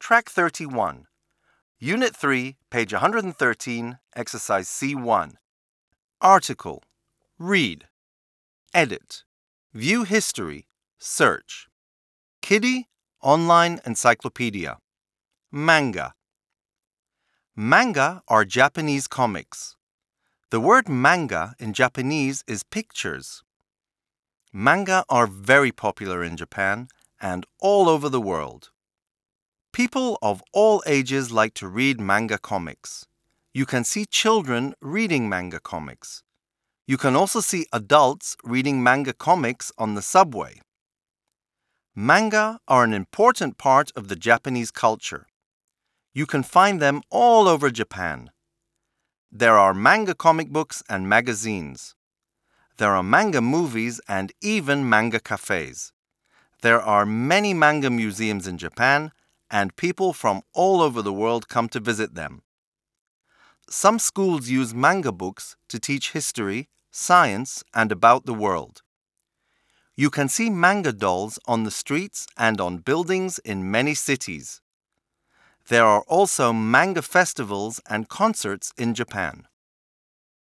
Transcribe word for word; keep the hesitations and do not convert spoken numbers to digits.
Track thirty-one. Unit three, page one hundred thirteen, Exercise C one. Article. Read. Edit. View history. Search. Kiddie Online Encyclopedia. Manga. Manga are Japanese comics. The word manga in Japanese is pictures. Manga are very popular in Japan and all over the world. People of all ages like to read manga comics. You can see children reading manga comics. You can also see adults reading manga comics on the subway. Manga are an important part of the Japanese culture. You can find them all over Japan. There are manga comic books and magazines. There are manga movies and even manga cafes. There are many manga museums in Japan, and people from all over the world come to visit them. Some schools use manga books to teach history, science, and about the world. You can see manga dolls on the streets and on buildings in many cities. There are also manga festivals and concerts in Japan.